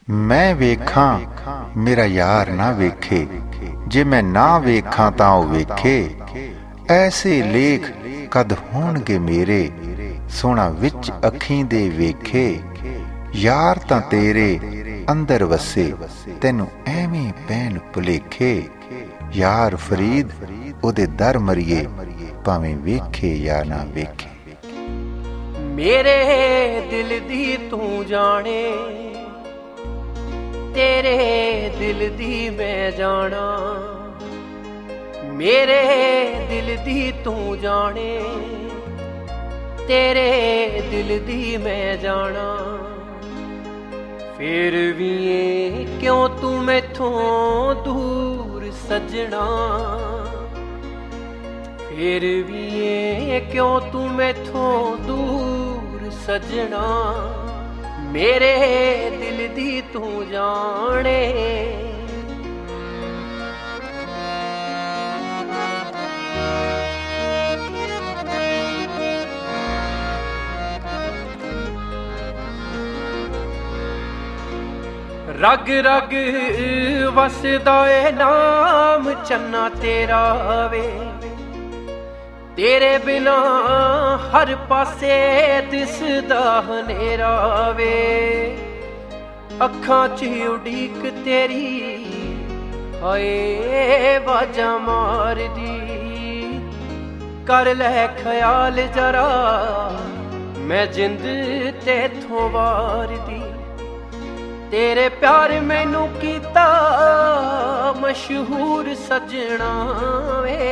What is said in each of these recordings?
मैं वेखां मेरा यार ना वेखे, जे मैं ना वेखां तां ओ वेखे। ऐसे लेख कद होणगे मेरे, सोहणा विच अखीं दे वेखे। यार तां तेरे अंदर वसे, तैनू एवें पैण भुलेखे। यार फरीद ओदे दर मरीए, भावें वेखे या ना वेखे। मेरे दिल दी तू जाने, तेरे दिल दी मैं जाना। मेरे दिल दी तू जाने, तेरे दिल दी मैं जाना। फिर भी क्यों तू मैथों दूर सजना, फिर भी क्यों तू मैथों दूर सजना। मेरे दिल दी तू जाने। रग रग वसदा ए नाम चन्ना तेरा वे। तेरे बिना हर पासे दिसदा हनेरा वे। अखां च उड़ीक तेरी हाय वाजा मारदी। कर लै ख्याल जरा मैं जिंद तेथों वारदी। तेरे प्यार मैनू कीता मशहूर सजना वे।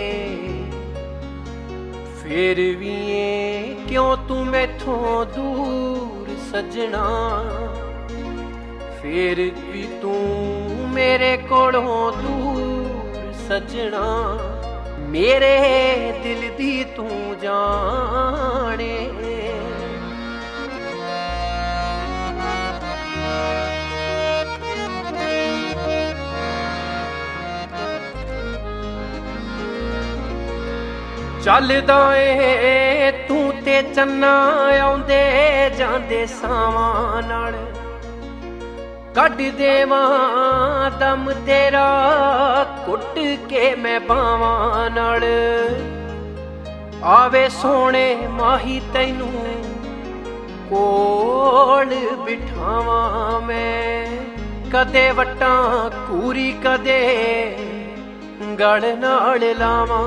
फिर भी क्यों तू मैथों दूर सजना। फिर भी तू मेरे कोलों दूर सजना। मेरे दिल दी तू जाने। चलदा ए तू ते चन्ना आउंदे जांदे सावां नाल। कढ देवां दम तेरा कुट के मैं बावां नाल। आवे सोहणे माही तैनू कोल बिठावां मैं। कदे वट्टां कूरी कदे गल नाल लावां।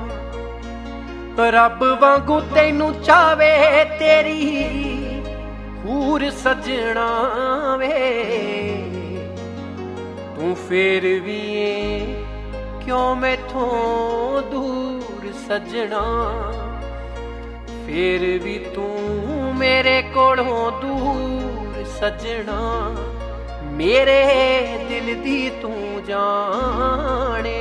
रब वांगू तैनू चावे तेरी हूर सजना वे। तू फिर भी क्यों मैथों दूर सजना। फिर भी तू मेरे कोलों दूर सजना। मेरे दिल दी तू जाने।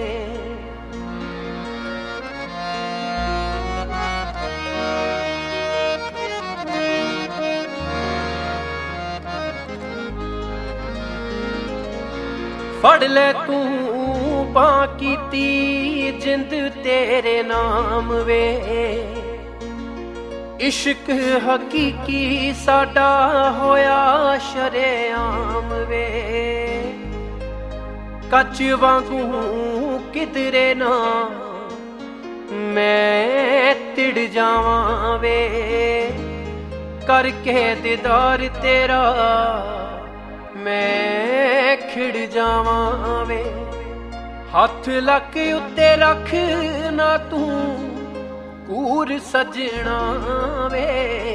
फड़ ले तू बां कीती जिंद तेरे नाम वे। इश्क हकीकी साडा होया शरेआम वे। कच वांगू किधरे ना मैं तिड़ जावां वे। करके दीदार तेरा मैं खिड़ जावां वे। हथ लक उत्ते रख ना तू कूर सजना वे।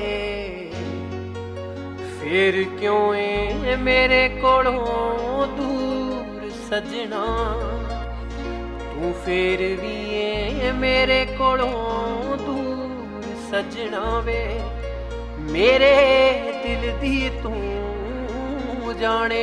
फिर क्यों ए मेरे कोलों दूर सजना। तू फिर भी मेरे कोलों दूर सजना वे। मेरे दिल दी तू जाने।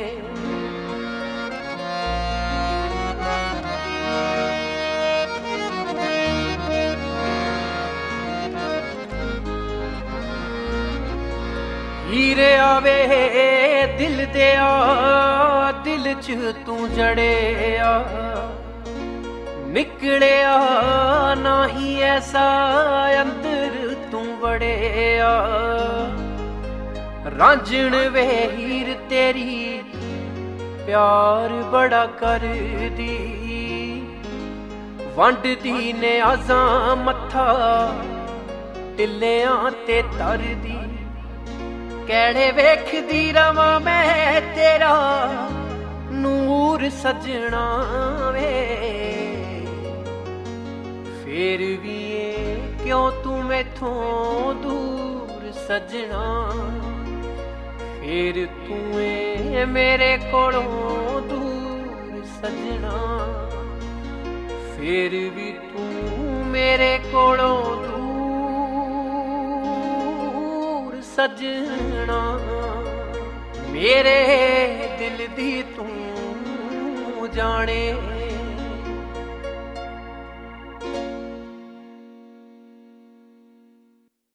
हीरे आवे दिल दे आ दिल च तू जड़े आ। निकले आ नाही ऐसा अंदर तू वड़े आ। ਰਾਂਝਣ ਵੇ ਹੀਰ ਤੇਰੀ ਪਿਆਰ ਬੜਾ ਕਰਦੀ, ਵੰਡਦੀ ਨੇ ਆਜ਼ਾਂ ਮੱਥਾ ਟਿੱਲਿਆਂ ਤੇ ਤਰਦੀ। ਕਿਹੜੇ ਵੇਖਦੀ ਰਵਾਂ ਮੈਂ ਤੇਰਾ ਨੂਰ ਸਜਣਾ ਵੇ, ਫੇਰ ਵੀ ਏ ਕਿਉਂ ਤੂੰ ਮੈਥੋਂ ਦੂਰ ਸਜਣਾ। ਫੇਰ ਤੂੰ ਏ ਮੇਰੇ ਕੋਲੋਂ ਦੂਰ ਸਜਣਾ, ਫੇਰ ਵੀ ਤੂੰ ਮੇਰੇ ਕੋਲੋਂ ਦੂਰ ਸਜਣਾ। ਮੇਰੇ ਦਿਲ ਦੀ ਤੂੰ ਜਾਣੇ